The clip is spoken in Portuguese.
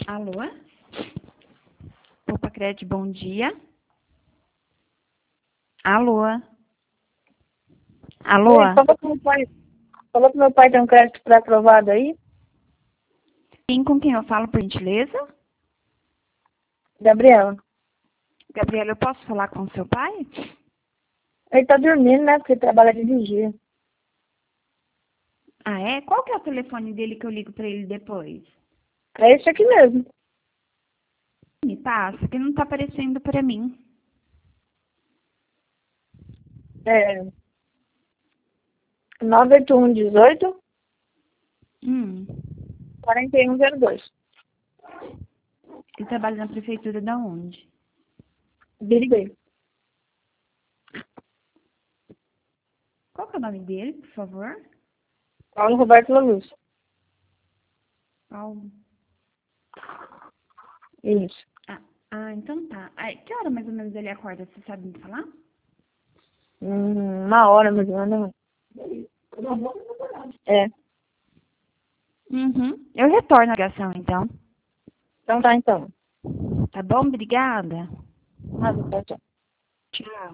Alô? Opa, Crédito, bom dia. Alô? Alô? Oi, falou que meu pai tem um crédito pré-aprovado aí. Sim, com quem eu falo, por gentileza? Gabriela. Gabriela, eu posso falar com o seu pai? Ele tá dormindo, né? Porque ele trabalha de vigia. Ah, é? Qual que é o telefone dele que eu ligo pra ele depois? É esse aqui mesmo. Me passa, que não tá aparecendo pra mim. É 98118 Hum, 4102. ele trabalha na prefeitura da onde? Biriguei. Qual que é o nome dele, por favor? Paulo Roberto Laluz. Paulo. Isso. Então tá. Que hora mais ou menos ele acorda, você sabe me falar? Uma hora mais ou menos. É. Uhum. Eu retorno a ligação, então. Então tá, então. Tá bom? Obrigada. Nada, tchau, tchau. Tchau.